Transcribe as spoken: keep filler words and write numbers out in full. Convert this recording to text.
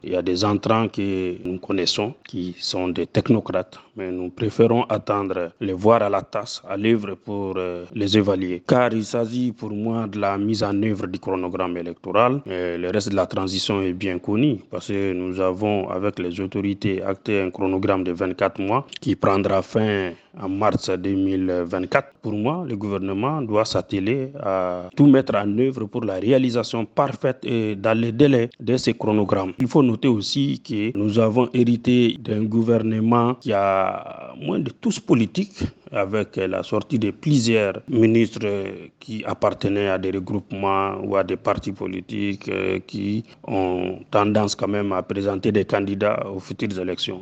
Il y a des entrants que nous connaissons qui sont des technocrates, mais nous préférons attendre les voir à la tasse, à l'œuvre pour euh, les évaluer. Car il s'agit pour moi de la mise en œuvre du chronogramme électoral. Et le reste de la transition est bien connu parce que nous avons, avec les autorités, acté un chronogramme de vingt-quatre mois qui prendra fin en mars deux mille vingt-quatre. Pour moi, le gouvernement doit s'atteler à tout mettre en œuvre pour la réalisation parfaite et dans les délais de ces chronogrammes. Il faut noter aussi que nous avons hérité d'un gouvernement qui a moins de tous politiques, avec la sortie de plusieurs ministres qui appartenaient à des regroupements ou à des partis politiques qui ont tendance quand même à présenter des candidats aux futures élections.